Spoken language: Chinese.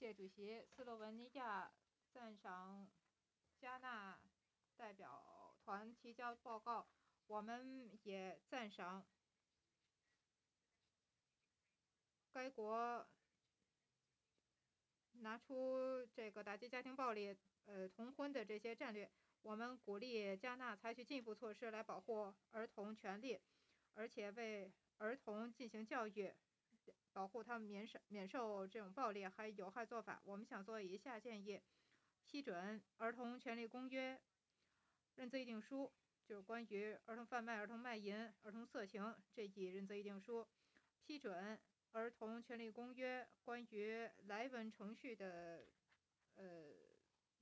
谢主席，斯洛文尼亚赞赏加纳代表团提交报告，我们也赞赏该国拿出这个打击家庭暴力、同婚的这些战略。我们鼓励加纳采取进一步措施来保护儿童权利，而且为儿童进行教育，保护他们免受这种暴力还有害做法。我们想做以下建议：批准儿童权利公约认罪议定书，就是关于儿童贩卖、儿童卖淫、儿童色情这一认罪议定书；批准儿童权利公约关于莱文程序的